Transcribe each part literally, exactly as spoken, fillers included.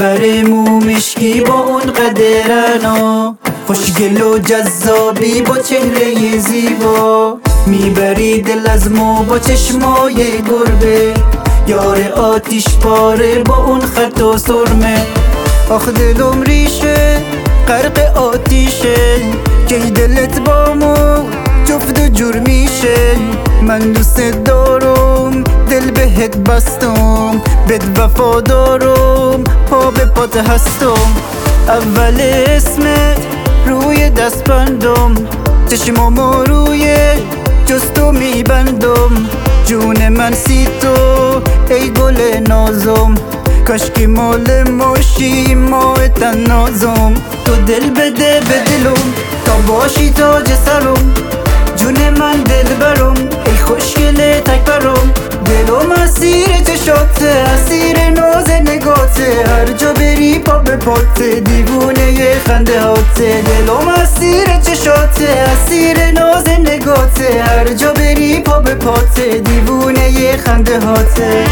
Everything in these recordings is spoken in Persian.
بره مو مشکی با اون قدرنا، خوشگل و جذابی با چهره زیبا، میبری دل از ما با چشمای گربه، یار آتیش پاره با اون خط و سرمه. آخ دلم ریشه غرق آتیشه، که دلت با مو جفت و جور میشه. من دوست دارم دل بهت بستم، بد وفادارم پا به پات هستم. اول اسمت روی دست بندم، چشمامو روی جستو میبندم. جون من سی تو ای گل نازم، کاشکی مال ماشی ماه تنازم. تو دل بده به دلم تا باشی تاج سرم، جون من دل برم ای خوشگله تک برم. دلم اسیر چشاته اسیر ناز نگاته، هر جا بری پا به پاته دیوونه ی خنده هاته. دلم اسیر چشاته اسیر ناز نگاته، هر جا بری پا به پاته دیوونه ی خنده هاته.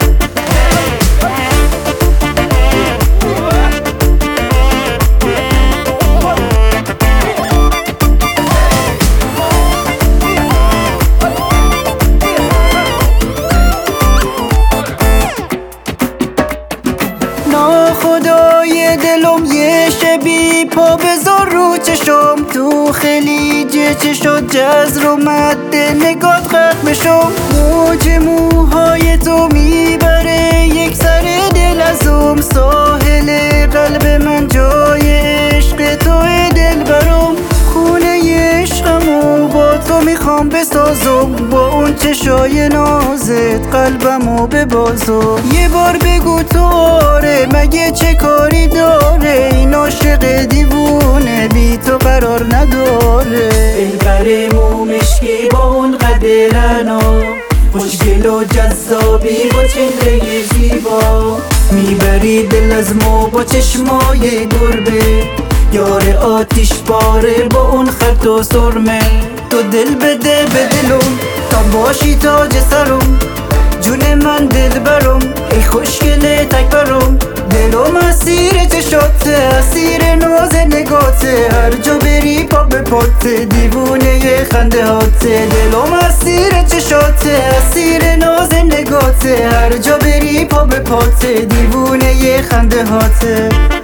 خدای دلم یه شبی پا بذار رو چشم، تو خلیج چشات جزر و مد نگات غرق بشم. موج موهای تو میبره یک سر دل ازم، ساحل قلب من جای عشق توی دل برم. خونه عشقمو با تو میخوام بسازم، با اون چشای نازت قلبمو ببازم. یه بار بگو تو آره مگه چه کاری داره، این عاشق دیوونه بی تو قرار نداره. ای بره مو مشکی با اون قدرنا، خوشگل و جذابی با چهره زیبا، میبری دل از ما با چشمای گربه، یار آتیش پاره با اون خط و سرمه. تو دل بده به دلم تا باشی تاج سرم، جون من دل برم ای خوشگله تک برم. دلم اسیر چشاته اسیر ناز نگاته، هر جا بری پا به پاته دیوونه ی خنده هاته. دلم اسیر چشاته اسیر ناز نگاته، هر جا بری پا به پاته دیوونه ی خنده هاته.